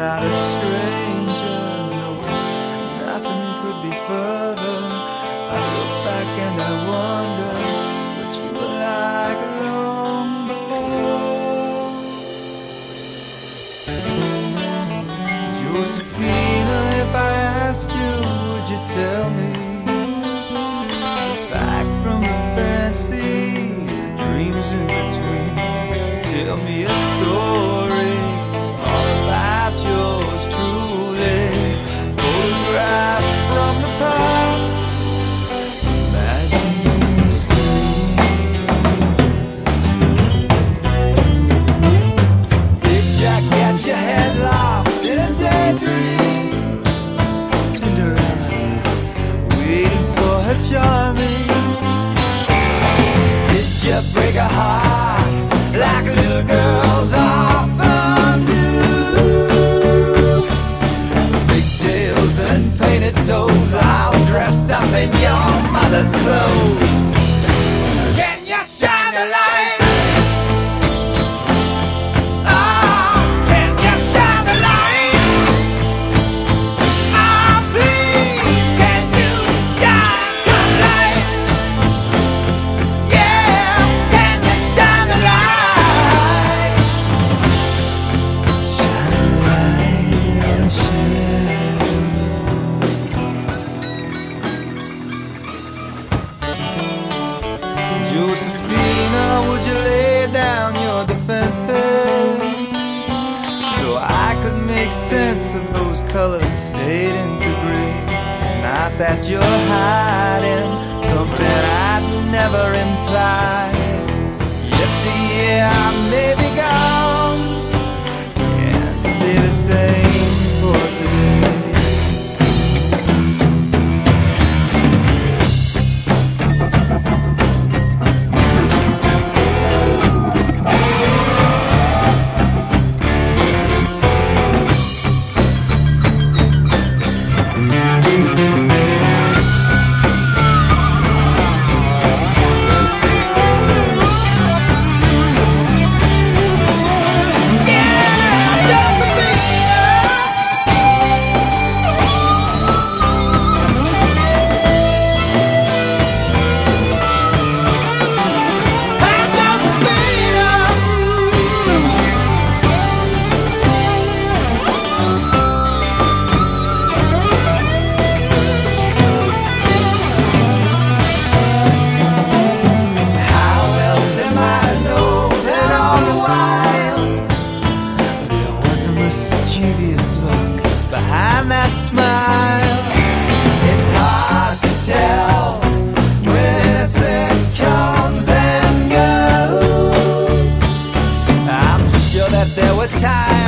not a stranger, no, nothing could be further. I look back and I wonder what you were like long before. Josephina, if I asked you, would you tell me the fact from the fancy, the dreams in between? Tell me a story all about yours truly, photographs from the past. Imagine this dream. Did you get your head lost in a daydream? Cinderella waiting for her charming. Did you break a heart like little girls often do? Pigtails and painted toes, all dressed up in your mother's clothes. Can you shine a light? Oh, can you shine a light? Oh, please, can you shine a light? Yeah, can you shine a light? Shine a light on a shadow. Josephina, would you lay down your defenses so I could make sense of those colors fading to green? Not that you're hiding something I'd never implied. Yesteryear I may be gone, can't say the same for today. Behind that smile, it's hard to tell when innocence comes and goes. I'm sure that there were times